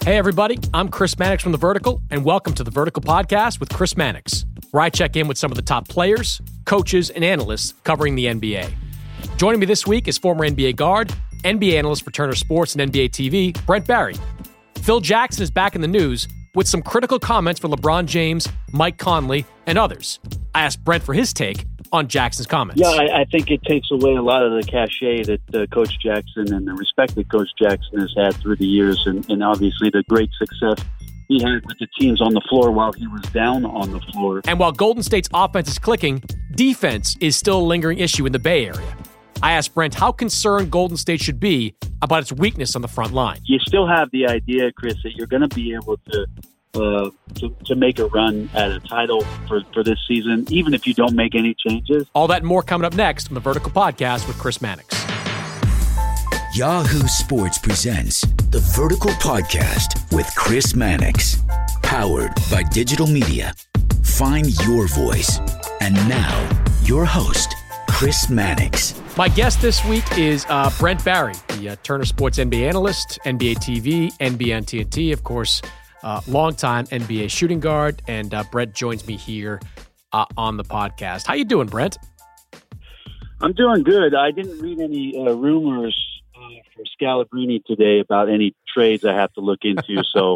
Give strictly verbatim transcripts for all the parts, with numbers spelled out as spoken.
Hey, everybody. I'm Chris Mannix from The Vertical, and welcome to The Vertical Podcast with Chris Mannix, where I check in with some of the top players, coaches, and analysts covering the N B A. Joining me this week is former N B A guard, N B A analyst for Turner Sports and N B A T V, Brent Barry. Phil Jackson is back in the news with some critical comments for LeBron James, Mike Conley, and others. I asked Brent for his take on Jackson's comments. Yeah, I, I think it takes away a lot of the cachet that uh, Coach Jackson and the respect that Coach Jackson has had through the years, and, and obviously the great success he had with the teams on the floor while he was down on the floor. And while Golden State's offense is clicking, defense is still a lingering issue in the Bay Area. I asked Brent how concerned Golden State should be about its weakness on the front line. You still have the idea, Chris, that you're going to be able to Uh, to, to make a run at a title for, for this season, even if you don't make any changes. All that and more coming up next on The Vertical Podcast with Chris Mannix. Yahoo Sports presents The Vertical Podcast with Chris Mannix. Powered by digital media. Find your voice. And now, your host, Chris Mannix. My guest this week is uh, Brent Barry, the uh, Turner Sports N B A analyst, N B A T V, N B A on T N T, of course. Uh, longtime N B A shooting guard, and uh, Brent joins me here uh, on the podcast. How you doing, Brent? I'm doing good. I didn't read any uh, rumors uh, from Scalabrine today about any trades I have to look into, so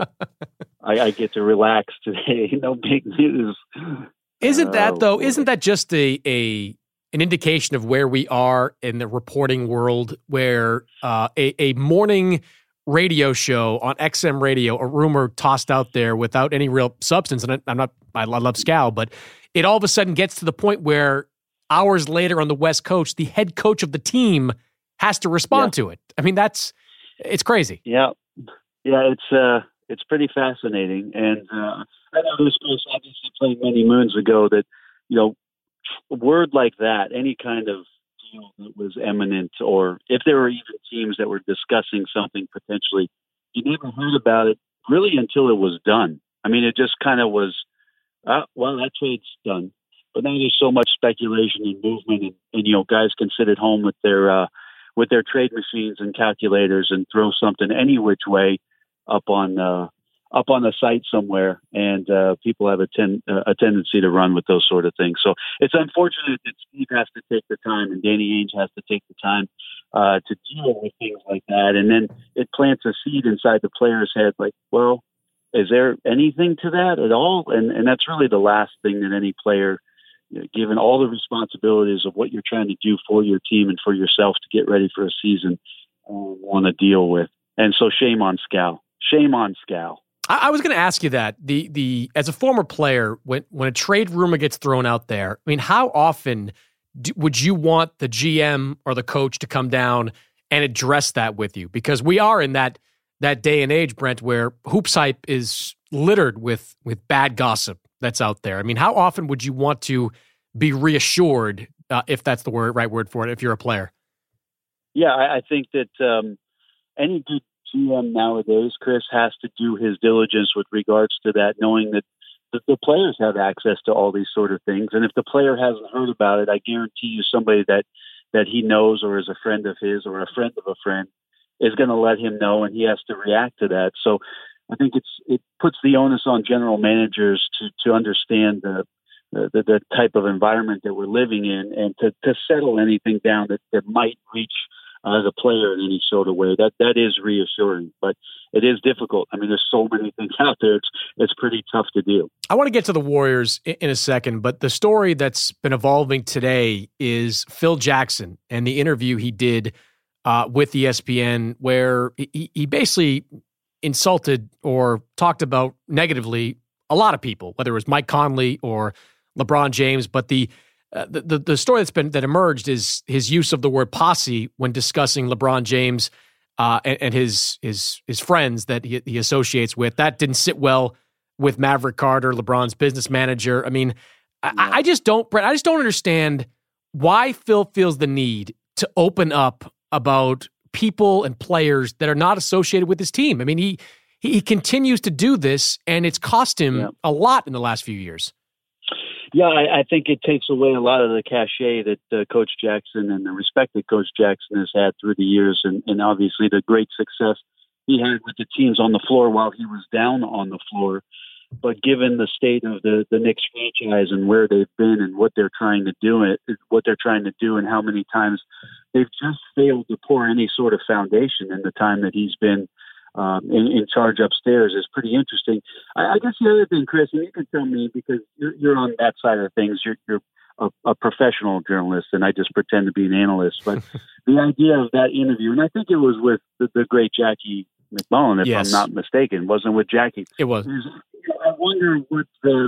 I, I get to relax today. No big news. Isn't that, uh, though, isn't that just a, a an indication of where we are in the reporting world, where uh, a, a morning radio show on X M radio, a rumor tossed out there without any real substance. And I'm not, I love Scal, but it all of a sudden gets to the point where hours later on the West Coast, the head coach of the team has to respond yeah. to it. I mean, that's, it's crazy. Yeah. Yeah. It's, uh, it's pretty fascinating. And, uh, I know this was obviously playing many moons ago that, you know, a word like that, any kind of that was imminent, or if there were even teams that were discussing something potentially, you never heard about it really until it was done. I mean, it just kind of was, uh, well, that trade's done. But now there's so much speculation and movement, and, and you know, guys can sit at home with their uh, with their trade machines and calculators and throw something any which way up on uh, up on a site somewhere, and uh, people have a, ten, uh, a tendency to run with those sort of things. So it's unfortunate that Steve has to take the time and Danny Ainge has to take the time uh, to deal with things like that. And then it plants a seed inside the player's head, like, well, is there anything to that at all? And and that's really the last thing that any player, you know, given all the responsibilities of what you're trying to do for your team and for yourself to get ready for a season, uh, want to deal with. And so shame on Scal. Shame on Scal. I was going to ask you that. The the as a former player, when when a trade rumor gets thrown out there, I mean, how often do, would you want the G M or the coach to come down and address that with you? Because we are in that that day and age, Brent, where hoops hype is littered with with bad gossip that's out there. I mean, how often would you want to be reassured, uh, if that's the word right word for it, if you're a player? Yeah, I, I think that um, any good G M nowadays, Chris, has to do his diligence with regards to that, knowing that the, the players have access to all these sort of things. And if the player hasn't heard about it, I guarantee you somebody that, that he knows or is a friend of his or a friend of a friend is going to let him know, and he has to react to that. So I think it's it puts the onus on general managers to, to understand the, the, the type of environment that we're living in, and to, to settle anything down that, that might reach Uh, the player in any sort of way. That that is reassuring, but it is difficult. I mean, there's so many things out there. It's it's pretty tough to do. I want to get to the Warriors in, in a second, but the story that's been evolving today is Phil Jackson and the interview he did uh, with E S P N, where he, he basically insulted or talked about negatively a lot of people, whether it was Mike Conley or LeBron James, but the Uh, the, the the story that's been that emerged is his use of the word posse when discussing LeBron James uh, and, and his his his friends that he, he associates with. That didn't sit well with Maverick Carter, LeBron's business manager. I mean, I, I just don't, Brett. I just don't understand why Phil feels the need to open up about people and players that are not associated with his team. I mean, he he continues to do this, and it's cost him yeah. a lot in the last few years. Yeah, I, I think it takes away a lot of the cachet that uh, Coach Jackson and the respect that Coach Jackson has had through the years, and, and obviously the great success he had with the teams on the floor while he was down on the floor. But given the state of the, the Knicks franchise and where they've been and what they're trying to do, it what they're trying to do, and how many times they've just failed to pour any sort of foundation in the time that he's been um, in, in charge upstairs, is pretty interesting. I, I guess the other thing, Chris, and you can tell me because you're, you're on that side of things. You're, you're a, a professional journalist, and I just pretend to be an analyst. But the idea of that interview, and I think it was with the, the great Jackie McMullen, if yes. I'm not mistaken, wasn't with Jackie. It was. I wonder what the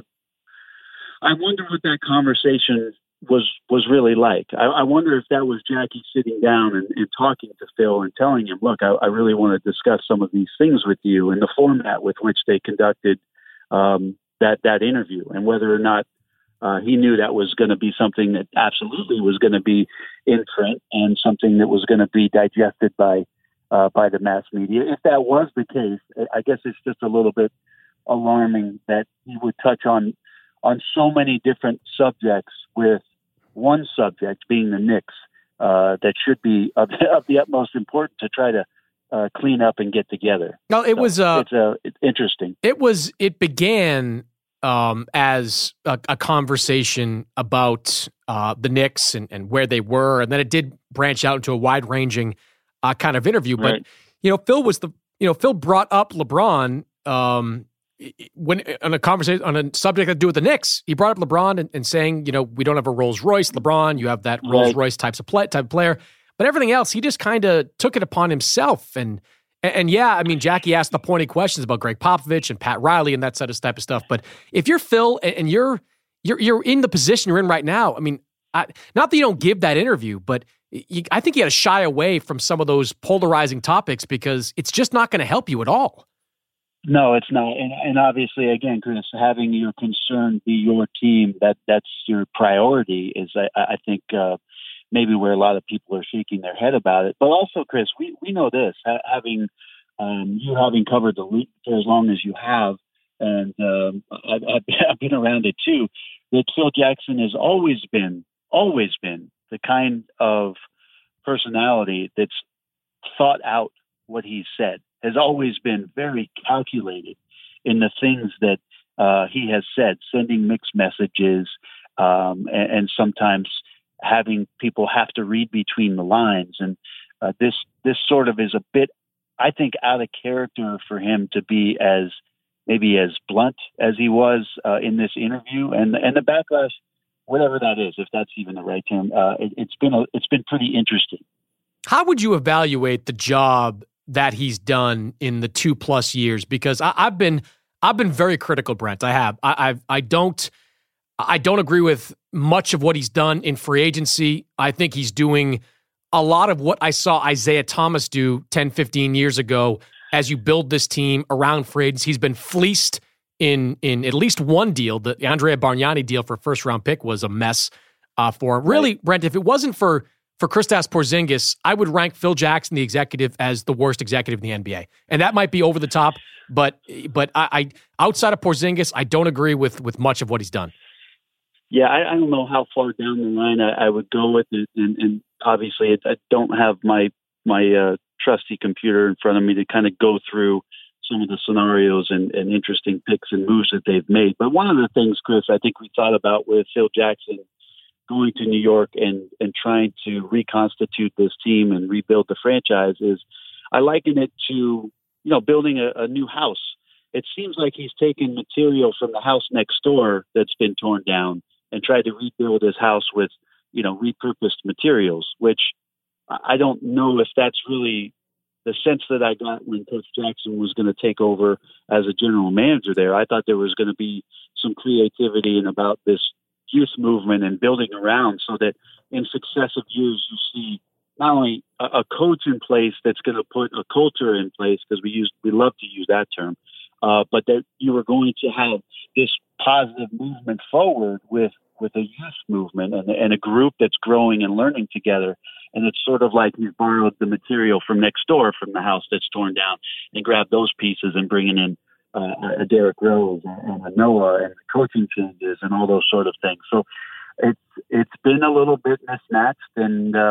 I wonder what that conversation was was really like. I, I wonder if that was Jackie sitting down and, and talking to Phil and telling him, "Look, I, I really want to discuss some of these things with you," and the format with which they conducted um, that that interview, and whether or not uh, he knew that was going to be something that absolutely was going to be in print and something that was going to be digested by uh, by the mass media. If that was the case, I guess it's just a little bit alarming that he would touch on on so many different subjects, with one subject being the Knicks, uh, that should be of, of the utmost importance to try to uh, clean up and get together. No, it so was uh, it's uh, it's interesting. It was. It began um, as a, a conversation about uh, the Knicks and, and where they were, and then it did branch out into a wide ranging uh, kind of interview. But Right. you know, Phil was the you know Phil brought up LeBron. Um, When on a conversation on a subject that to do with the Knicks, he brought up LeBron and, and saying, you know, we don't have a Rolls Royce, LeBron. You have that Right. Rolls Royce types of play, type of player, but everything else, he just kind of took it upon himself. And, and and yeah, I mean, Jackie asked the pointy questions about Greg Popovich and Pat Riley and that sort of type of stuff. But if you're Phil and, and you're you're you're in the position you're in right now, I mean, I, not that you don't give that interview, but you, I think you got to shy away from some of those polarizing topics because it's just not going to help you at all. No, it's not. And, and obviously, again, Chris, having your concern be your team, that that's your priority is, I, I think, uh, maybe where a lot of people are shaking their head about it. But also, Chris, we, we know this, ha- having um, you having covered the league for as long as you have, and um, I've, I've been around it too, that Phil Jackson has always been, always been the kind of personality that's thought out what he said. Has always been very calculated in the things that uh, he has said, sending mixed messages, um, and, and sometimes having people have to read between the lines. And uh, this this sort of is a bit, I think, out of character for him to be as maybe as blunt as he was uh, in this interview. And and the backlash, whatever that is, if that's even the right term, uh, it, it's been a, it's been pretty interesting. How would you evaluate the job that he's done in the two plus years? Because I, I've been, I've been very critical, Brent. I have. I, I've, I don't, I don't agree with much of what he's done in free agency. I think he's doing a lot of what I saw Isaiah Thomas do ten, fifteen years ago. As you build this team around free agents, he's been fleeced in in at least one deal. The Andrea Bargnani deal for first round pick was a mess uh, for him. Really, Brent, if it wasn't for For Kristaps Porzingis, I would rank Phil Jackson, the executive, as the worst executive in the N B A, and that might be over the top. But but I, I outside of Porzingis, I don't agree with with much of what he's done. Yeah, I, I don't know how far down the line I, I would go with it, and, and obviously I don't have my my uh, trusty computer in front of me to kind of go through some of the scenarios and, and interesting picks and moves that they've made. But one of the things, Chris, I think we thought about with Phil Jackson going to New York and, and trying to reconstitute this team and rebuild the franchise is I liken it to, you know, building a, a new house. It seems like he's taken material from the house next door that's been torn down and tried to rebuild his house with, you know, repurposed materials, which I don't know if that's really the sense that I got when Coach Jackson was going to take over as a general manager there. I thought there was going to be some creativity and about this youth movement and building around so that in successive years you see not only a, a coach in place that's going to put a culture in place, because we use we love to use that term, uh, but that you are going to have this positive movement forward with with a youth movement and, and a group that's growing and learning together. And it's sort of like he's borrowed the material from next door from the house that's torn down and grabbed those pieces and bringing in Uh, a Derrick Rose and a Noah and coaching changes and all those sort of things. So it's it's been a little bit mismatched, and uh,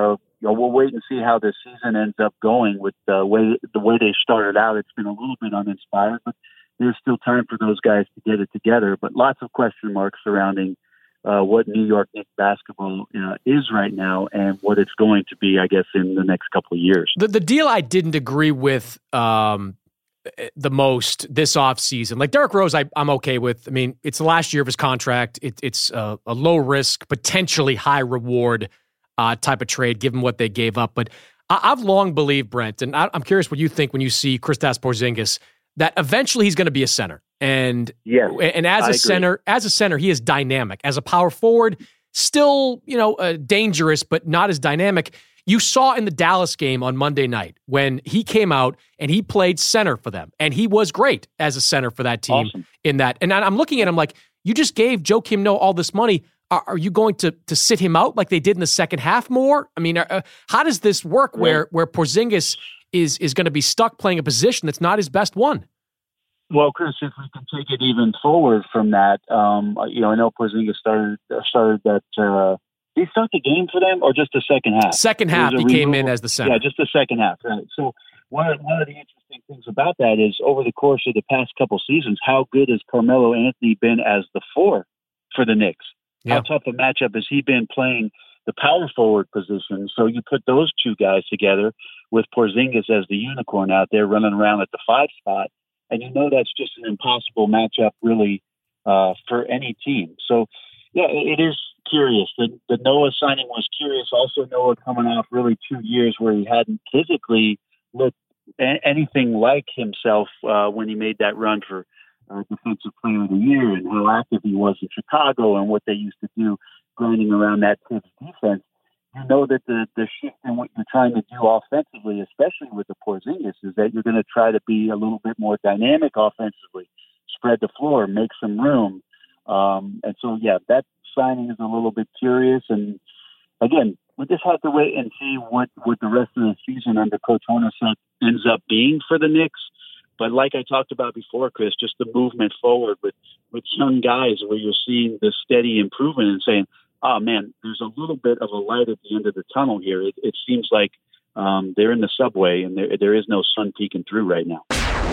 you know, we'll wait and see how this season ends up going with the way the way they started out. It's been a little bit uninspired, but there's still time for those guys to get it together. But lots of question marks surrounding uh, what New York Knicks basketball uh, is right now and what it's going to be, I guess, in the next couple of years. The, the deal I didn't agree with um, the most this offseason, like Derrick Rose, I, I'm okay with. I mean, it's the last year of his contract. It, it's a, a low risk, potentially high reward uh, type of trade, given what they gave up. But I, I've long believed, Brent, and I, I'm curious what you think when you see Kristaps Porzingis, that eventually he's going to be a center. And yes, and as I a agree. center, as a center, he is dynamic. As a power forward, still, you know, uh, dangerous, but not as dynamic. You saw in the Dallas game on Monday night when he came out and he played center for them, and he was great as a center for that team. Awesome. In that. And I'm looking at him like, you just gave Joakim Noah all this money. Are, are you going to to sit him out like they did in the second half more? I mean, uh, how does this work? Right. Where where Porzingis is is going to be stuck playing a position that's not his best one? Well, Chris, if we can take it even forward from that, um, you know, I know Porzingis started started that. Uh, did he start the game for them, or just the second half? Second half, he removal. came in as the center. Yeah, just the second half. Right. So one of, one of the interesting things about that is over the course of the past couple seasons, how good has Carmelo Anthony been as the four for the Knicks? Yeah. How tough a matchup has he been playing the power forward position? So you put those two guys together with Porzingis as the unicorn out there running around at the five spot. And you know that's just an impossible matchup, really, uh, for any team. So, yeah, it is curious. The, the Noah signing was curious. Also, Noah coming off really two years where he hadn't physically looked a- anything like himself uh, when he made that run for uh, Defensive Player of the Year, and how active he was in Chicago and what they used to do grinding around that Tibbs defense. You know that the, the shift in what you're trying to do offensively, especially with the Porzingis, is that you're going to try to be a little bit more dynamic offensively, spread the floor, make some room. Um, and so, yeah, that signing is a little bit curious. And again, we just have to wait and see what, what the rest of the season under Coach Hornacek ends up being for the Knicks. But like I talked about before, Chris, just the movement forward with, with young guys where you're seeing the steady improvement and saying, oh, man, there's a little bit of a light at the end of the tunnel here. It, it seems like um, they're in the subway and there, there is no sun peeking through right now.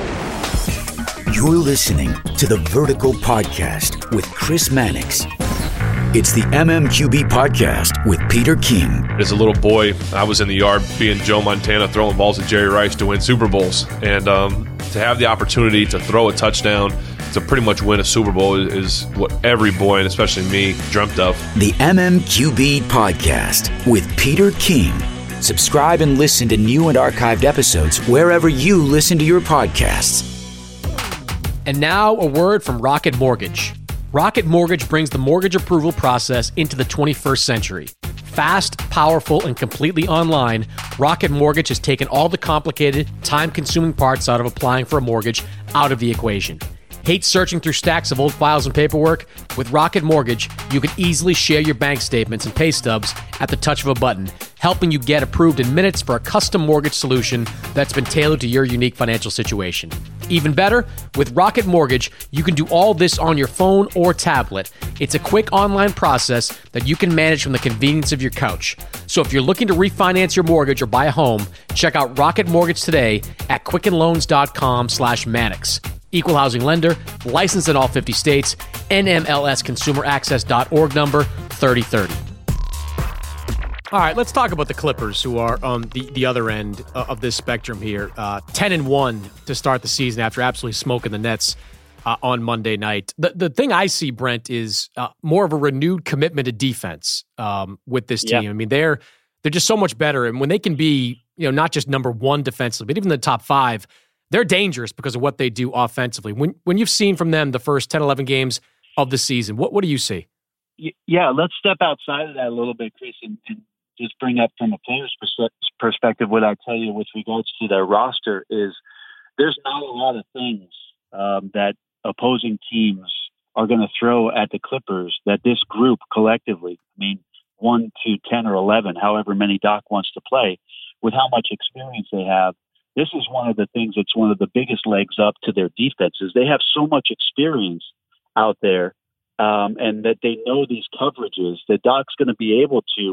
You're listening to the Vertical Podcast with Chris Mannix. It's the M M Q B Podcast with Peter King. As a little boy, I was in the yard being Joe Montana, throwing balls at Jerry Rice to win Super Bowls. And um, to have the opportunity to throw a touchdown, to pretty much win a Super Bowl is, is what every boy, and especially me, dreamt of. The M M Q B Podcast with Peter King. Subscribe and listen to new and archived episodes wherever you listen to your podcasts. And now a word from Rocket Mortgage. Rocket Mortgage brings the mortgage approval process into the twenty-first century. Fast, powerful, and completely online, Rocket Mortgage has taken all the complicated, time-consuming parts out of applying for a mortgage out of the equation. Hate searching through stacks of old files and paperwork? With Rocket Mortgage, you can easily share your bank statements and pay stubs at the touch of a button, helping you get approved in minutes for a custom mortgage solution that's been tailored to your unique financial situation. Even better, with Rocket Mortgage, you can do all this on your phone or tablet. It's a quick online process that you can manage from the convenience of your couch. So if you're looking to refinance your mortgage or buy a home, check out Rocket Mortgage today at quickenloans.com slash Mannix. Equal housing lender, licensed in all fifty states, N M L S consumer access dot org number thirty thirty. All right, let's talk about the Clippers, who are on the, the other end of this spectrum here. Uh, ten and one to start the season after absolutely smoking the Nets uh, on Monday night. The the thing I see, Brent, is uh, more of a renewed commitment to defense um, with this team. Yeah. I mean, they're they're just so much better, and when they can be, you know, not just number one defensively, but even the top five, they're dangerous because of what they do offensively. When when you've seen from them the first ten, eleven games of the season, what what do you see? Yeah, let's step outside of that a little bit, Chris, and, and just bring up from a player's perspective what I tell you with regards to their roster is there's not a lot of things um, that opposing teams are going to throw at the Clippers that this group collectively, I mean, one to ten or eleven, however many Doc wants to play, with how much experience they have. This is one of the things that's one of the biggest legs up to their defenses. They have so much experience out there um, and that they know these coverages that Doc's going to be able to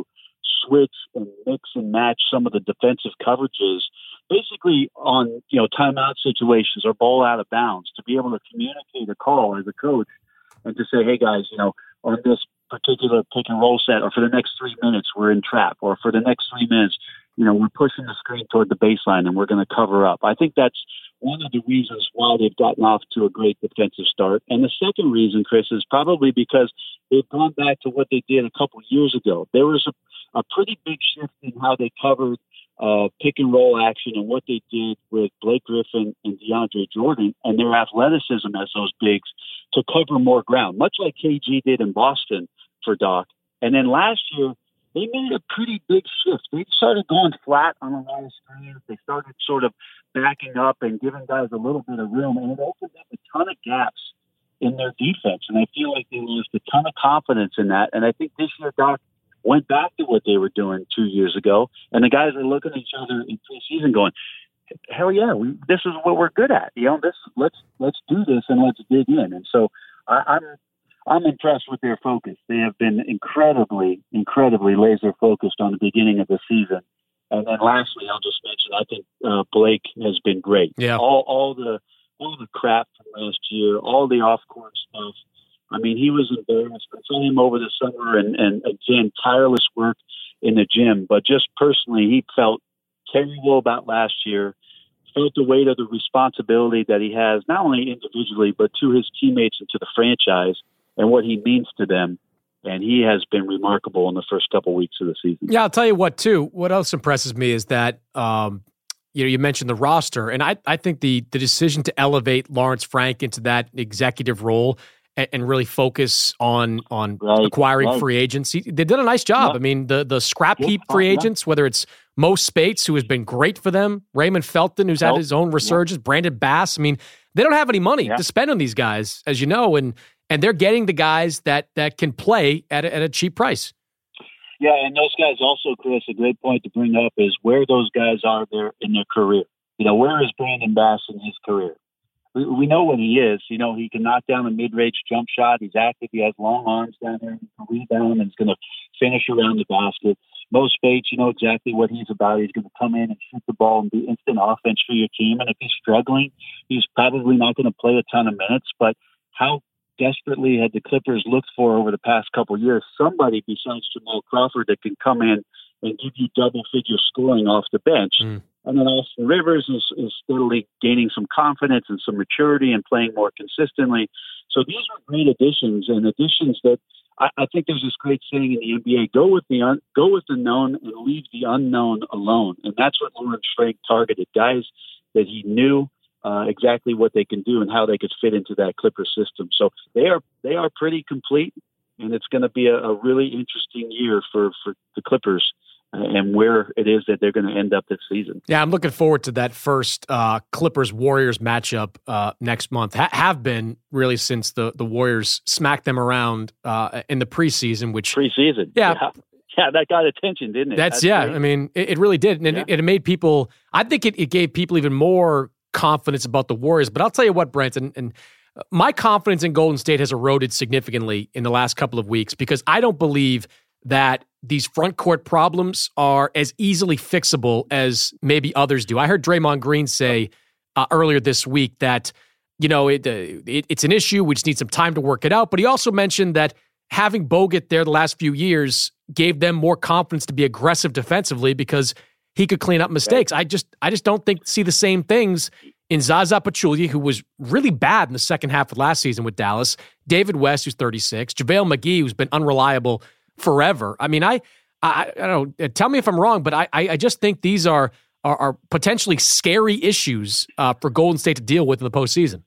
switch and mix and match some of the defensive coverages, basically on, you know, timeout situations or ball out of bounds, to be able to communicate a call as a coach and to say, hey guys, you know, on this particular pick and roll set, or for the next three minutes, we're in trap, or for the next three minutes, you know, we're pushing the screen toward the baseline and we're going to cover up. I think that's one of the reasons why they've gotten off to a great defensive start. And the second reason, Chris, is probably because they've gone back to what they did a couple years ago. There was a, a pretty big shift in how they covered uh, pick and roll action and what they did with Blake Griffin and DeAndre Jordan and their athleticism as those bigs to cover more ground, much like K G did in Boston for Doc. And then last year, they made a pretty big shift. They started going flat on a lot of screens. They started sort of backing up and giving guys a little bit of room, and it opened up a ton of gaps in their defense. And I feel like they lost a ton of confidence in that. And I think this year, Doc went back to what they were doing two years ago, and the guys are looking at each other in preseason going, hell yeah, we, this is what we're good at. You know, this let's let's do this and let's dig in. And so I, I'm I'm impressed with their focus. They have been incredibly, incredibly laser focused on the beginning of the season. And then lastly, I'll just mention, I think uh, Blake has been great. Yeah. All all the all the crap from last year, all the off court stuff. I mean, he was embarrassed. I saw him over the summer, and, and again, tireless work in the gym. But just personally, he felt terrible about last year, felt the weight of the responsibility that he has, not only individually, but to his teammates and to the franchise and what he means to them. And he has been remarkable in the first couple weeks of the season. Yeah, I'll tell you what, too. What else impresses me is that, um, you know, you mentioned the roster, and I, I think the the decision to elevate Lawrence Frank into that executive role and, and really focus on on right, acquiring right. free agents, they did a nice job. Yeah. I mean, the the scrap Yeah, heap free yeah. agents, whether it's Mo Spates, who has been great for them, Raymond Felton, who's had Felt- his own resurgence, yeah. Brandon Bass. I mean, they don't have any money Yeah. to spend on these guys, as you know, and and they're getting the guys that that can play at a, at a cheap price. Yeah, and those guys also, Chris, a great point to bring up is where those guys are there in their career. You know, where is Brandon Bass in his career? We, we know what he is. You know, he can knock down a mid-range jump shot. He's active. He has long arms down there. He can rebound and he's going to finish around the basket. Mo Spates, you know exactly what he's about. He's going to come in and shoot the ball and be instant offense for your team. And if he's struggling, he's probably not going to play a ton of minutes. But how desperately had the Clippers looked for over the past couple of years somebody besides Jamal Crawford that can come in and give you double-figure scoring off the bench. Mm. And then Austin Rivers is, is steadily gaining some confidence and some maturity and playing more consistently. So these are great additions, and additions that I, I think there's this great saying in the N B A: go with the un, go with the known and leave the unknown alone. And that's what Lawrence Frank targeted, guys that he knew uh, exactly what they can do and how they could fit into that Clippers system. So they are they are pretty complete, and it's going to be a, a really interesting year for, for the Clippers and where it is that they're going to end up this season. Yeah, I'm looking forward to that first uh, Clippers-Warriors matchup uh, next month. Ha- have been really since the, the Warriors smacked them around uh, in the preseason. Which Preseason. Yeah. yeah. Yeah, that got attention, didn't it? That's, That's yeah, great. I mean, it, it really did. And Yeah. it, it made people, I think it, it gave people even more confidence about the Warriors. But I'll tell you what, Brent, and, and my confidence in Golden State has eroded significantly in the last couple of weeks because I don't believe that these front court problems are as easily fixable as maybe others do. I heard Draymond Green say uh, earlier this week that, you know, it, uh, it it's an issue. We just need some time to work it out. But he also mentioned that having Bogut there the last few years gave them more confidence to be aggressive defensively because he could clean up mistakes. I just I just don't think see the same things in Zaza Pachulia, who was really bad in the second half of last season with Dallas, David West, who's thirty-six, JaVale McGee, who's been unreliable forever. I mean, I, I, I don't know. Tell me if I'm wrong, but I, I just think these are are, are potentially scary issues uh, for Golden State to deal with in the postseason.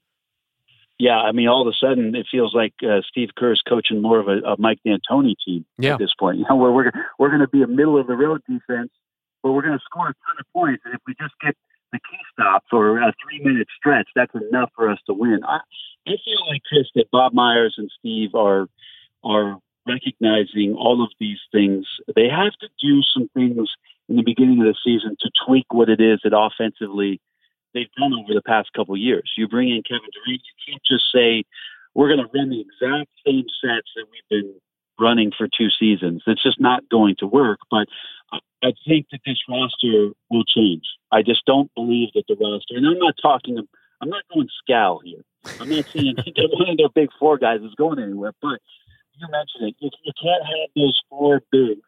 Yeah, I mean, all of a sudden it feels like uh, Steve Kerr's coaching more of a, a Mike D'Antoni team Yeah. at this point. You know, where we're we're going to be a middle of the road defense, but we're going to score a ton of points, and if we just get the key stop for a three minute stretch, that's enough for us to win. I, I feel like, Chris, that Bob Myers and Steve are are. recognizing all of these things. They have to do some things in the beginning of the season to tweak what it is that offensively they've done over the past couple of years. You bring in Kevin Durant, you can't just say, we're going to run the exact same sets that we've been running for two seasons. It's just not going to work. But I think that this roster will change. I just don't believe that the roster, and I'm not talking, I'm not going scowl here. I'm not saying that one of their big four guys is going anywhere, but you mentioned it. You, you can't have those four bigs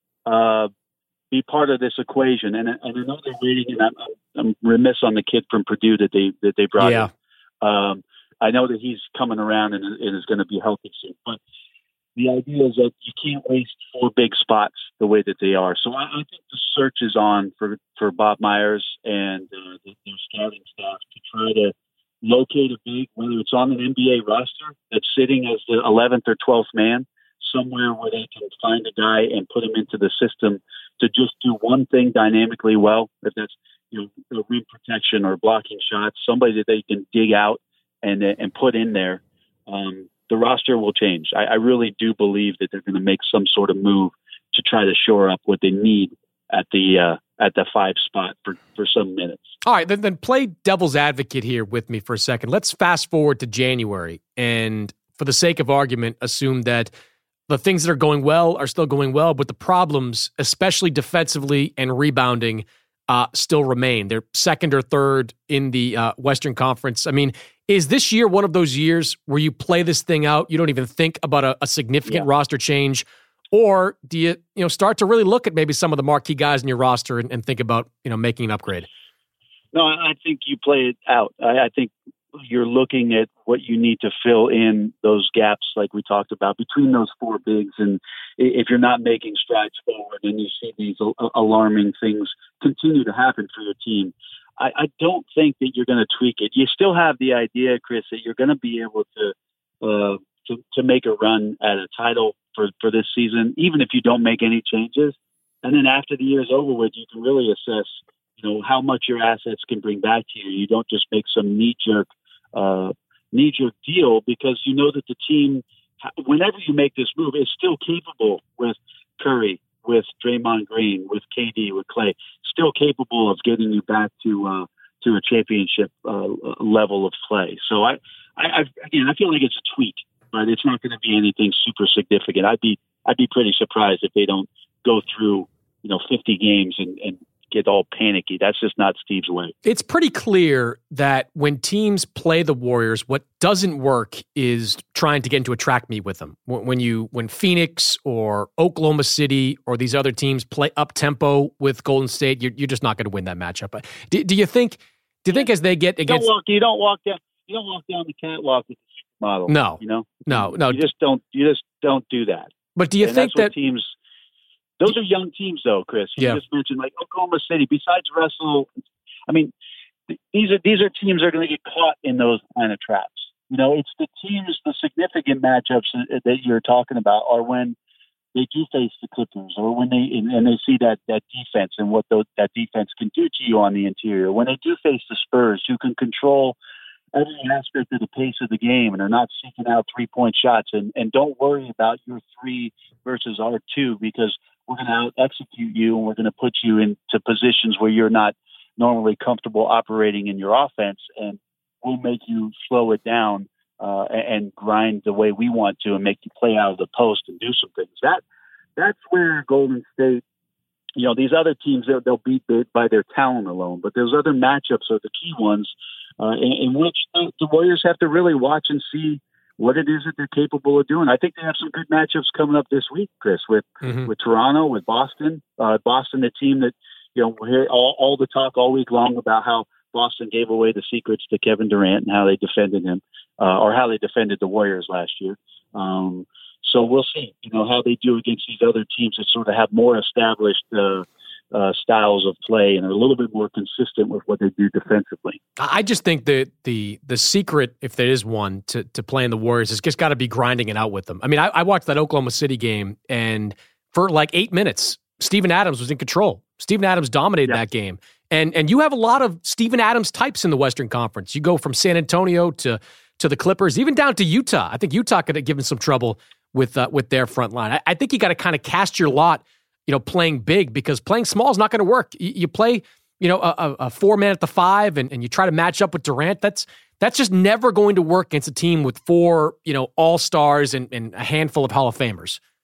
uh, be part of this equation. And, and I know they're waiting, and I'm, I'm remiss on the kid from Purdue that they that they brought yeah. in. Um, I know that he's coming around and, and is going to be healthy soon, but the idea is that you can't waste four big spots the way that they are. So I, I think the search is on for, for Bob Myers and uh, their scouting staff to try to locate a big, whether it's on an N B A roster that's sitting as the eleventh or twelfth man, somewhere where they can find a guy and put him into the system to just do one thing dynamically well, if that's, you know, rim protection or blocking shots, somebody that they can dig out and and put in there. Um, the roster will change. I, I really do believe that they're going to make some sort of move to try to shore up what they need at the uh, at the five spot for, for some minutes. All right, then, then play devil's advocate here with me for a second. Let's fast forward to January, and for the sake of argument, assume that the things that are going well are still going well, but the problems, especially defensively and rebounding, uh, still remain. They're second or third in the uh, Western Conference. I mean, is this year one of those years where you play this thing out, you don't even think about a, a significant yeah. roster change, or do you, you know, start to really look at maybe some of the marquee guys in your roster and, and think about, you know, making an upgrade? No, I think you play it out. I, I think you're looking at what you need to fill in those gaps, like we talked about, between those four bigs. And if you're not making strides forward and you see these alarming things continue to happen for your team, I, I don't think that you're going to tweak it. You still have the idea, Chris, that you're going to be able to, uh, to to make a run at a title for, for this season, even if you don't make any changes. And then after the year is over with, you can really assess, you know, how much your assets can bring back to you. You don't just make some knee-jerk, uh, knee-jerk deal, because you know that the team, whenever you make this move, is still capable with Curry, with Draymond Green, with K D, with Clay, still capable of getting you back to uh, to a championship uh, level of play. So I, I, I, again, I feel like it's a tweak, but it's not going to be anything super significant. I'd be I'd be pretty surprised if they don't go through, you know, fifty games and, and get all panicky. That's just not Steve's way. It's pretty clear that when teams play the Warriors, what doesn't work is trying to get into a track meet with them. When you, when Phoenix or Oklahoma City or these other teams play up tempo with Golden State, you're, you're just not going to win that matchup. Do, do you think? Do you think as they get against, you don't walk, you don't walk down, you don't walk down the catwalk with the supermodel. No, you know, no, no. You just don't. You just don't do that. But do you and think that's what that teams? Those are young teams, though, Chris. You yeah. just mentioned like Oklahoma City. Besides Russell, I mean, these are these are teams that are going to get caught in those kind of traps. You know, it's the teams, the significant matchups that you're talking about are when they do face the Clippers, or when they and they see that that defense and what those, that defense can do to you on the interior. When they do face the Spurs, who can control every aspect of the pace of the game and are not seeking out three-point shots, and, and don't worry about your three versus our two, because we're going to out-execute you and we're going to put you into positions where you're not normally comfortable operating in your offense, and we'll make you slow it down uh, and, and grind the way we want to and make you play out of the post and do some things. That That's where Golden State, you know, these other teams, they'll, they'll beat by their talent alone, but those other matchups are the key ones uh, in, in which the, the Warriors have to really watch and see what it is that they're capable of doing. I think they have some good matchups coming up this week, Chris, with mm-hmm. with Toronto, with Boston. Uh, Boston, the team that, you know, we hear all, all the talk all week long about how Boston gave away the secrets to Kevin Durant and how they defended him, uh, or how they defended the Warriors last year. Um, so we'll see, you know, how they do against these other teams that sort of have more established uh, uh, styles of play and are a little bit more consistent with what they do defensively. I just think that the the secret, if there is one, to to playing the Warriors is just got to be grinding it out with them. I mean, I, I watched that Oklahoma City game, and for like eight minutes, Steven Adams was in control. Steven Adams dominated yeah. that game. And and you have a lot of Steven Adams types in the Western Conference. You go from San Antonio to to the Clippers, even down to Utah. I think Utah could have given some trouble with uh, with their front line. I, I think you got to kind of cast your lot, you know, playing big, because playing small is not going to work. You, you play, you know, a, a four man at the five, and, and you try to match up with Durant. That's that's just never going to work against a team with four, you know, all stars and, and a handful of Hall of Famers.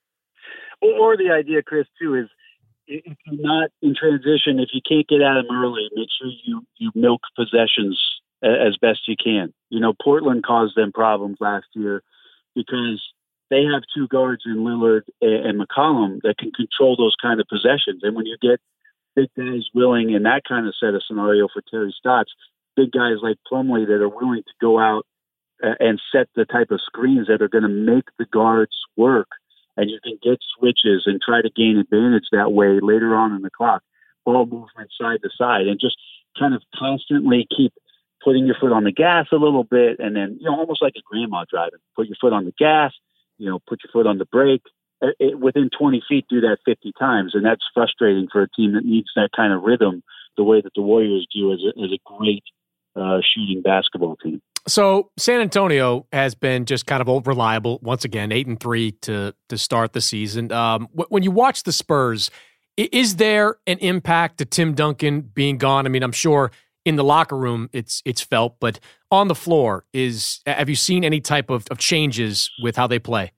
or, or the idea, Chris, too, is if you're not in transition, if you can't get at them early, make sure you, you milk possessions as best you can. You know, Portland caused them problems last year because they have two guards in Lillard and McCollum that can control those kind of possessions. And when you get big guys willing in that kind of set of scenario for Terry Stotts, big guys like Plumlee that are willing to go out and set the type of screens that are going to make the guards work, and you can get switches and try to gain advantage that way later on in the clock. Ball movement side to side, and just kind of constantly keep putting your foot on the gas a little bit, and then, you know, almost like a grandma driving. Put your foot on the gas, you know, put your foot on the brake. It, it, within twenty feet, do that fifty times, and that's frustrating for a team that needs that kind of rhythm the way that the Warriors do as a, as a great uh, shooting basketball team. So San Antonio has been just kind of reliable once again, eight and three to to start the season. Um, when you watch the Spurs, is there an impact to Tim Duncan being gone? I mean, I'm sure in the locker room it's it's felt, but on the floor, is have you seen any type of, of changes with how they play?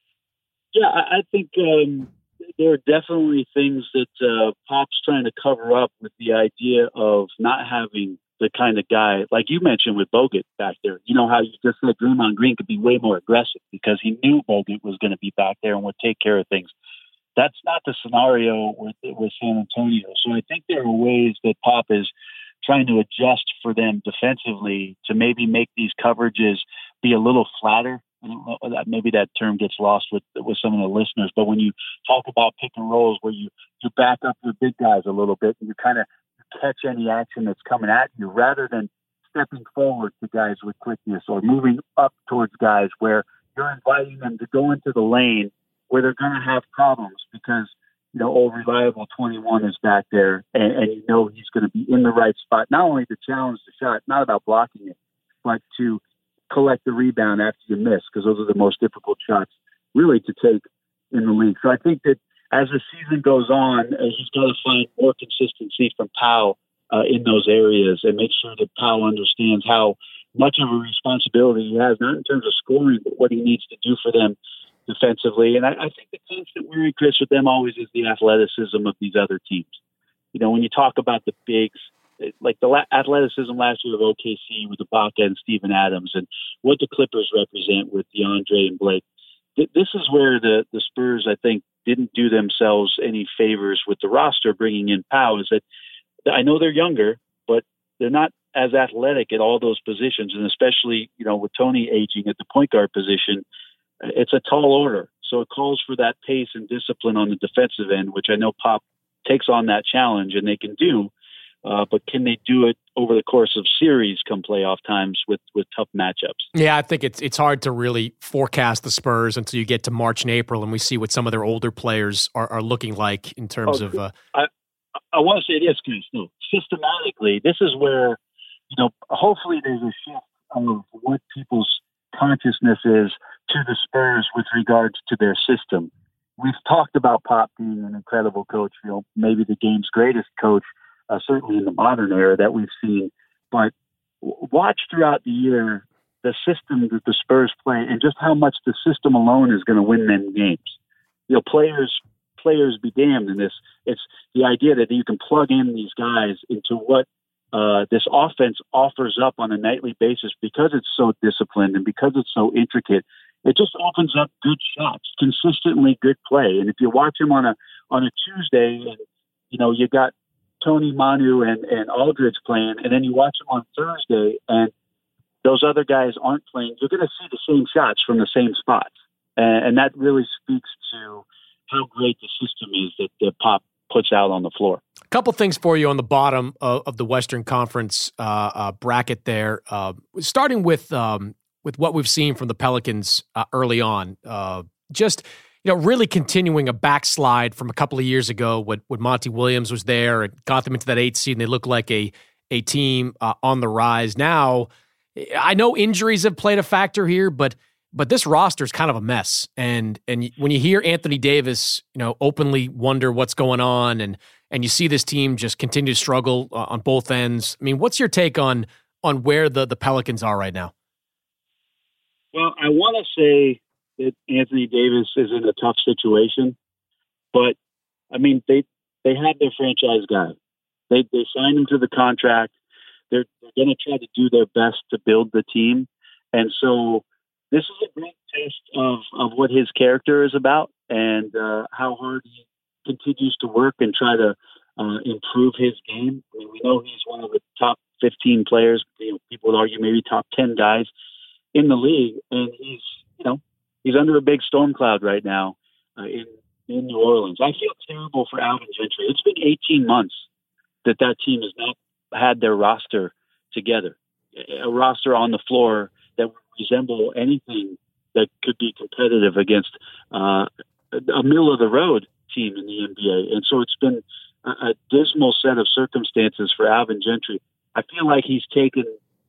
Yeah, I think um, there are definitely things that uh, Pop's trying to cover up with the idea of not having the kind of guy, like you mentioned with Bogut back there. You know how you just said Draymond Green could be way more aggressive because he knew Bogut was going to be back there and would take care of things. That's not the scenario with, with San Antonio. So I think there are ways that Pop is trying to adjust for them defensively to maybe make these coverages be a little flatter. I don't know, that maybe that term gets lost with with some of the listeners, but when you talk about pick and rolls where you, you back up your big guys a little bit and you kind of catch any action that's coming at you rather than stepping forward to guys with quickness or moving up towards guys where you're inviting them to go into the lane where they're going to have problems because, you know, old reliable twenty-one is back there and, and you know he's going to be in the right spot, not only to challenge the shot, not about blocking it, but to collect the rebound after you miss, because those are the most difficult shots really to take in the league. So I think that as the season goes on, uh, he's got to find more consistency from Powell uh, in those areas and make sure that Powell understands how much of a responsibility he has, not in terms of scoring, but what he needs to do for them defensively. And I, I think the constant worry, Chris, with them always is the athleticism of these other teams. You know, when you talk about the bigs, like the la- athleticism last year of O K C with Ibaka and Steven Adams and what the Clippers represent with DeAndre and Blake. Th- this is where the, the Spurs, I think, didn't do themselves any favors with the roster bringing in Powell. Is that I know they're younger, but they're not as athletic at all those positions. And especially, you know, with Tony aging at the point guard position, it's a tall order. So it calls for that pace and discipline on the defensive end, which I know Pop takes on that challenge and they can do. Uh, but can they do it over the course of series come playoff times with, with tough matchups? Yeah, I think it's it's hard to really forecast the Spurs until you get to March and April and we see what some of their older players are, are looking like in terms oh, of... Uh, I, I want to say this, Chris. No, systematically, this is where, you know, hopefully there's a shift of what people's consciousness is to the Spurs with regards to their system. We've talked about Pop being an incredible coach, you know, maybe the game's greatest coach, Uh, certainly in the modern era that we've seen, but watch throughout the year the system that the Spurs play and just how much the system alone is going to win them games. You know, players, players be damned in this. It's the idea that you can plug in these guys into what uh, this offense offers up on a nightly basis because it's so disciplined and because it's so intricate. It just opens up good shots, consistently good play. And if you watch him on a on a Tuesday, and you know you got Tony, Manu, and, and Aldridge playing, and then you watch them on Thursday, and those other guys aren't playing, you're going to see the same shots from the same spots. And, and that really speaks to how great the system is that, that Pop puts out on the floor. A couple things for you on the bottom of, of the Western Conference uh, uh, bracket there, uh, starting with um, with what we've seen from the Pelicans uh, early on. Uh, just... You know, really continuing a backslide from a couple of years ago when, when Monty Williams was there and got them into that eighth seed and they looked like a a team uh, on the rise. Now, I know injuries have played a factor here, but but this roster is kind of a mess. And and when you hear Anthony Davis, you know, openly wonder what's going on, and and you see this team just continue to struggle uh, on both ends. I mean, what's your take on on where the the Pelicans are right now? Well, I want to say that Anthony Davis is in a tough situation. But I mean, they they have their franchise guy. They they signed him to the contract. They're, they're going to try to do their best to build the team, and so this is a great test of of what his character is about and uh, how hard he continues to work and try to uh, improve his game. I mean, we know he's one of the top fifteen players. You know, people would argue maybe top ten guys in the league, and he's you know he's under a big storm cloud right now uh, in in New Orleans. I feel terrible for Alvin Gentry. It's been eighteen months that that team has not had their roster together, a roster on the floor that would resemble anything that could be competitive against uh, a middle of the road team in the N B A. And so it's been a, a dismal set of circumstances for Alvin Gentry. I feel like he's taken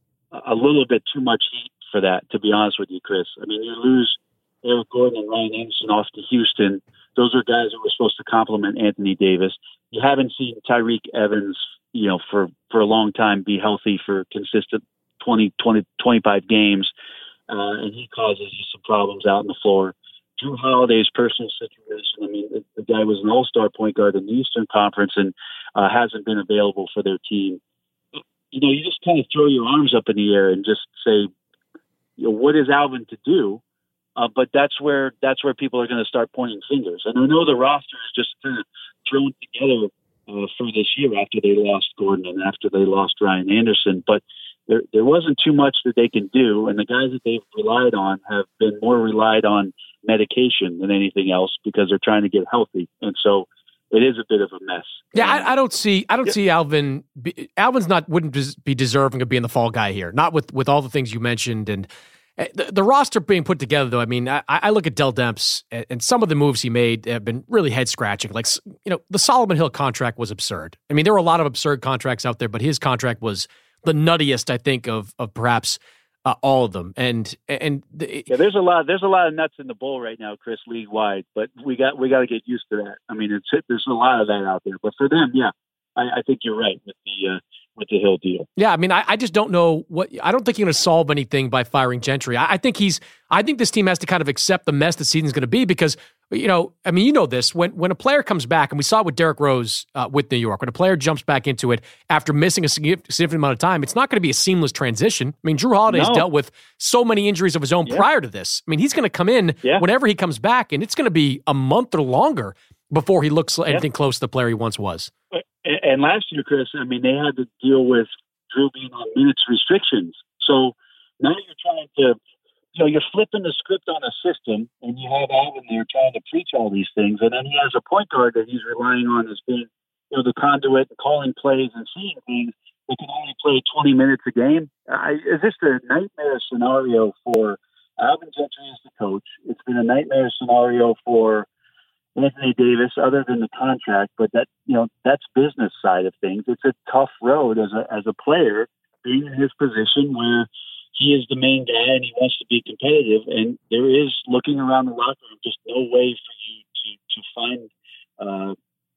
a little bit too much heat for that, to be honest with you, Chris. I mean, you lose Eric Gordon and Ryan Anderson off to Houston. Those are guys that were supposed to complement Anthony Davis. You haven't seen Tyreke Evans, you know, for, for a long time be healthy for consistent twenty, twenty, twenty-five games. Uh, and he causes you some problems out on the floor. Drew Holiday's personal situation. I mean, the, the guy was an all-star point guard in the Eastern Conference and uh, hasn't been available for their team. You know, you just kind of throw your arms up in the air and just say, you know, what is Alvin to do? Uh, but that's where that's where people are going to start pointing fingers. And I know the roster is just kind of thrown together uh, for this year after they lost Gordon and after they lost Ryan Anderson. But there there wasn't too much that they can do, and the guys that they've relied on have been more relied on medication than anything else because they're trying to get healthy. And so it is a bit of a mess. Yeah, I, I don't see I don't yeah. see Alvin. Be, Alvin's not wouldn't be deserving of being the fall guy here. Not with with all the things you mentioned and. The, the roster being put together, though, I mean, I, I look at Dell Demps, and, and some of the moves he made have been really head-scratching. Like, you know, the Solomon Hill contract was absurd. I mean, there were a lot of absurd contracts out there, but his contract was the nuttiest, I think, of of perhaps uh, all of them. And and the, yeah, there's a lot there's a lot of nuts in the bowl right now, Chris, league-wide. But we got we got to get used to that. I mean, it's there's a lot of that out there. But for them, yeah, I, I think you're right with the. Uh, with the Hill deal. Yeah, I mean, I, I just don't know what, I don't think you're going to solve anything by firing Gentry. I, I think he's, I think this team has to kind of accept the mess the season's going to be because, you know, I mean, you know this, when when a player comes back, and we saw it with Derrick Rose uh, with New York, when a player jumps back into it after missing a significant amount of time, it's not going to be a seamless transition. I mean, Drew Holiday's no. dealt with so many injuries of his own yeah. prior to this. I mean, he's going to come in yeah. whenever he comes back, and it's going to be a month or longer before he looks anything yeah. close to the player he once was. And last year, Chris, I mean, they had to deal with Drew being on minutes restrictions. So now you're trying to, you know, you're flipping the script on a system, and you have Alvin there trying to preach all these things, and then he has a point guard that he's relying on as being, you know, the conduit and calling plays and seeing things that can only play twenty minutes a game. I, is this a nightmare scenario for Alvin Gentry as the coach? It's been a nightmare scenario for Anthony Davis, other than the contract, but that, you know, that's business side of things. It's a tough road as a as a player being in his position where he is the main guy and he wants to be competitive. And there is, looking around the locker room, just no way for you to to find uh,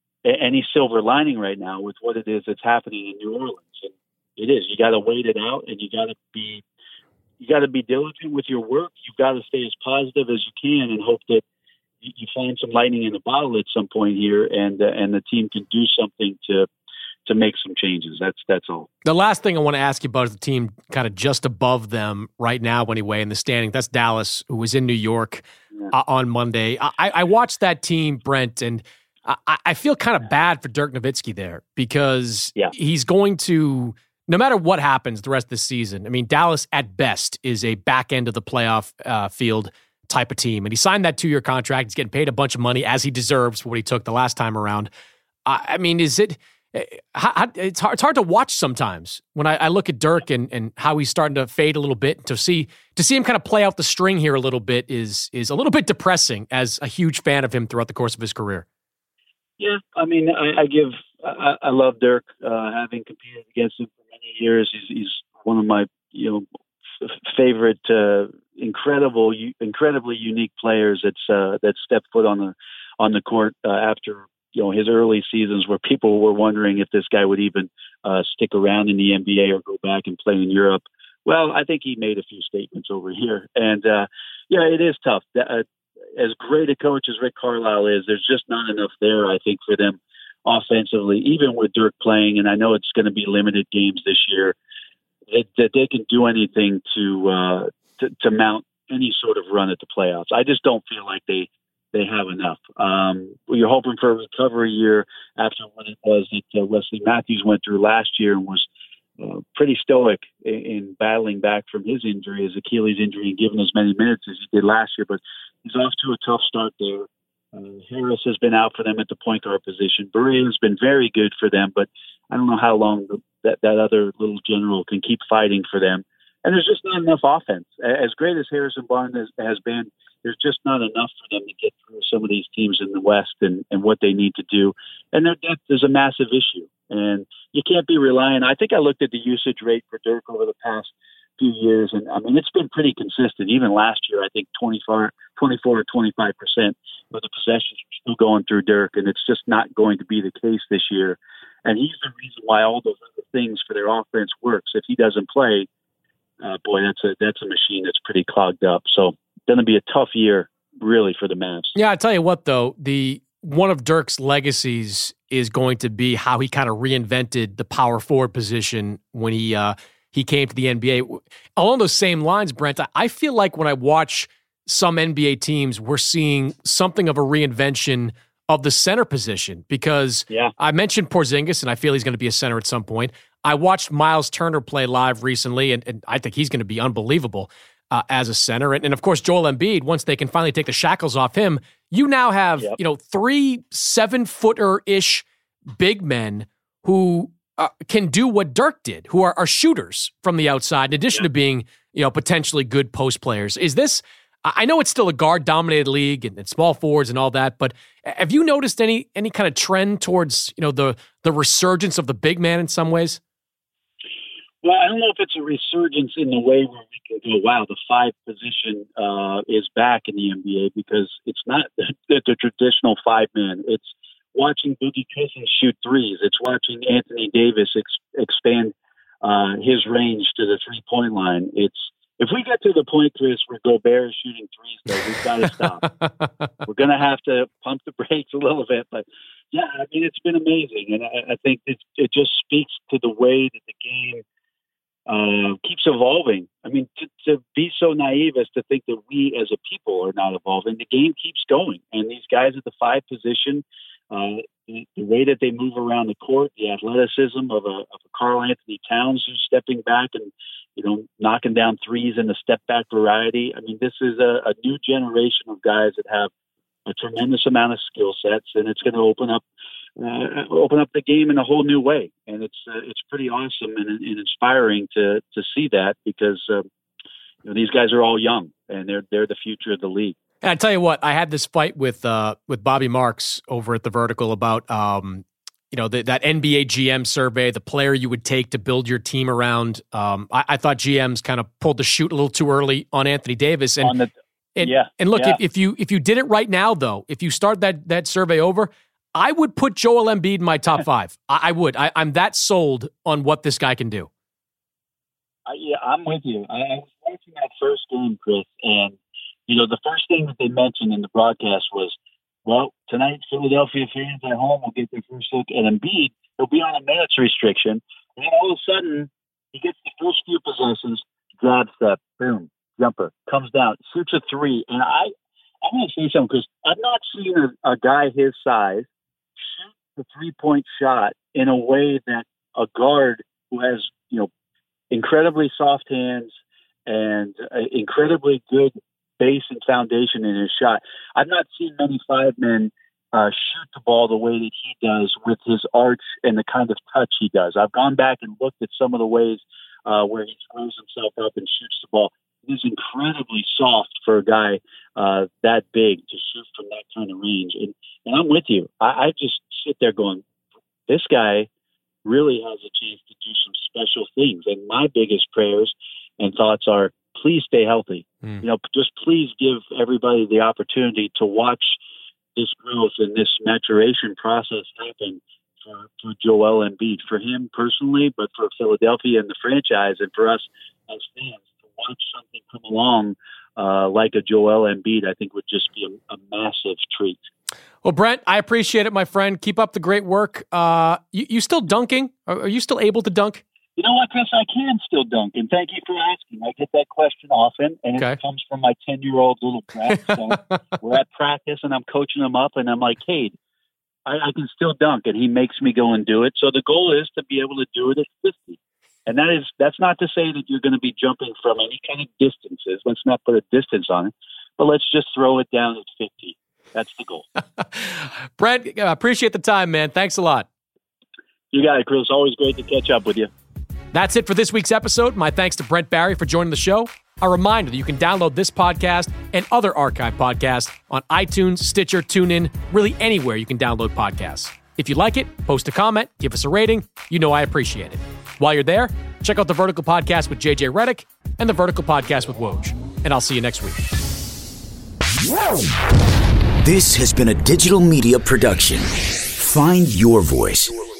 any silver lining right now with what it is that's happening in New Orleans. And it is. You got to wait it out, and you got to be you got to be diligent with your work. You've got to stay as positive as you can and hope that you find some lightning in the bottle at some point here, and uh, and the team can do something to to make some changes. That's that's all. The last thing I want to ask you about is the team kind of just above them right now, anyway, in the standing. That's Dallas, who was in New York yeah. uh, on Monday. I, I watched that team, Brent, and I, I feel kind of bad for Dirk Nowitzki there because yeah. he's going to, no matter what happens the rest of the season, I mean, Dallas at best is a back end of the playoff uh, field type of team. And he signed that two-year contract. He's getting paid a bunch of money, as he deserves, for what he took the last time around. Uh, I mean, is it... How, it's hard. It's hard to watch sometimes when I, I look at Dirk and, and how he's starting to fade a little bit. To see to see him kind of play out the string here a little bit is is a little bit depressing. As a huge fan of him throughout the course of his career. Yeah, I mean, I, I give I, I love Dirk. Uh, having competed against him for many years, he's, he's one of my you know f- favorite, uh, incredible, incredibly unique players that's uh, that stepped foot on the on the court uh, after. You know, his early seasons where people were wondering if this guy would even uh, stick around in the N B A or go back and play in Europe. Well, I think he made a few statements over here. And, uh, yeah, it is tough. Uh, as great a coach as Rick Carlisle is, there's just not enough there, I think, for them offensively, even with Dirk playing. And I know it's going to be limited games this year, that, that they can do anything to, uh, to to mount any sort of run at the playoffs. I just don't feel like they they have enough. Um, you're hoping for a recovery year after what it was that uh, Wesley Matthews went through last year and was uh, pretty stoic in, in battling back from his injury, his Achilles injury, and giving as many minutes as he did last year. But he's off to a tough start there. Uh, Harris has been out for them at the point guard position. Barea has been very good for them, but I don't know how long the, that, that other little general can keep fighting for them. And there's just not enough offense. As great as Harrison Barnes has, has been, there's just not enough for them to get through some of these teams in the West and, and what they need to do. And their depth is a massive issue. And you can't be relying. I think I looked at the usage rate for Dirk over the past few years, and I mean, it's been pretty consistent. Even last year, I think twenty-four, twenty-four or twenty-five percent of the possessions are still going through Dirk, and it's just not going to be the case this year. And he's the reason why all those other things for their offense works. If he doesn't play, uh, boy, that's a that's a machine that's pretty clogged up. So going to be a tough year, really, for the Mavs. Yeah, I tell you what, though, the one of Dirk's legacies is going to be how he kind of reinvented the power forward position when he uh, he came to the N B A. Along those same lines, Brent, I feel like when I watch some N B A teams, we're seeing something of a reinvention of the center position because yeah. I mentioned Porzingis, and I feel he's going to be a center at some point. I watched Miles Turner play live recently, and, and I think he's going to be unbelievable uh, as a center. And, and, of course, Joel Embiid, once they can finally take the shackles off him, you now have yep. you know three seven-footer-ish big men who uh, can do what Dirk did, who are, are shooters from the outside, in addition yep. to being you know potentially good post players. Is this – I know it's still a guard-dominated league and, and small forwards and all that, but have you noticed any any kind of trend towards you know the the resurgence of the big man in some ways? Well, I don't know if it's a resurgence in the way where we can go, wow, the five position uh, is back in the N B A, because it's not the, the traditional five man. It's watching Boogie Cousins shoot threes. It's watching Anthony Davis ex- expand uh, his range to the three point line. It's If we get to the point, Chris, where Gobert is shooting threes, though, we've got to stop. We're going to have to pump the brakes a little bit. But, yeah, I mean, it's been amazing. And I, I think it, it just speaks to the way that the game uh, keeps evolving. I mean, to, to be so naive as to think that we as a people are not evolving, the game keeps going. And these guys at the five position, uh, the, the way that they move around the court, the athleticism of a, of a Karl Anthony Towns who's stepping back and, you know, knocking down threes in the step-back variety. I mean, this is a, a new generation of guys that have a tremendous amount of skill sets, and it's going to open up uh, open up the game in a whole new way. And it's uh, it's pretty awesome and, and inspiring to to see that, because uh, you know, these guys are all young, and they're they're the future of the league. And I tell you what, I had this fight with uh, with Bobby Marks over at The Vertical about um, you know, the, that N B A G M survey, the player you would take to build your team around. Um, I, I thought G Ms kind of pulled the chute a little too early on Anthony Davis. And, on the, and, yeah, and look, yeah. if, if you if you did it right now, though, if you start that that survey over, I would put Joel Embiid in my top five. I, I would. I, I'm that sold on what this guy can do. Uh, yeah, I'm with you. I, I was watching that first game, Chris, and you know, the first thing that they mentioned in the broadcast was, well, tonight, Philadelphia fans at home will get their first look at Embiid. He'll be on a minutes restriction. And then all of a sudden, he gets the first few possessions, grab step, boom, jumper, comes down, shoots a three. And I, I'm going to say something, because I've not seen a, a guy his size shoot the three-point shot in a way that a guard who has, you know, incredibly soft hands and uh, incredibly good base and foundation in his shot. I've not seen many five men uh, shoot the ball the way that he does, with his arch and the kind of touch he does. I've gone back and looked at some of the ways uh, where he throws himself up and shoots the ball. It is incredibly soft for a guy uh, that big to shoot from that kind of range. And, and I'm with you. I, I just sit there going, this guy really has a chance to do some special things. And my biggest prayers and thoughts are, please stay healthy. Mm. You know, just please give everybody the opportunity to watch this growth and this maturation process happen for, for Joel Embiid, for him personally, but for Philadelphia and the franchise, and for us as fans to watch something come along uh, like a Joel Embiid, I think would just be a, a massive treat. Well, Brent, I appreciate it, my friend. Keep up the great work. Uh, you, you still dunking? Are, are you still able to dunk? You know what, Chris? I can still dunk, and thank you for asking. I get that question often, and okay. It comes from my ten-year-old little brat. So we're at practice, and I'm coaching him up, and I'm like, hey, I, I can still dunk, and he makes me go and do it. So the goal is to be able to do it at fifty. And that is, that's not to say that you're going to be jumping from any kind of distances. Let's not put a distance on it, but let's just throw it down at fifty. That's the goal. Brent, I appreciate the time, man. Thanks a lot. You got it, Chris. Always great to catch up with you. That's it for this week's episode. My thanks to Brent Barry for joining the show. A reminder that you can download this podcast and other archive podcasts on iTunes, Stitcher, TuneIn, really anywhere you can download podcasts. If you like it, post a comment, give us a rating. You know I appreciate it. While you're there, check out the Vertical Podcast with J J Redick and the Vertical Podcast with Woj. And I'll see you next week. This has been a digital media production. Find your voice.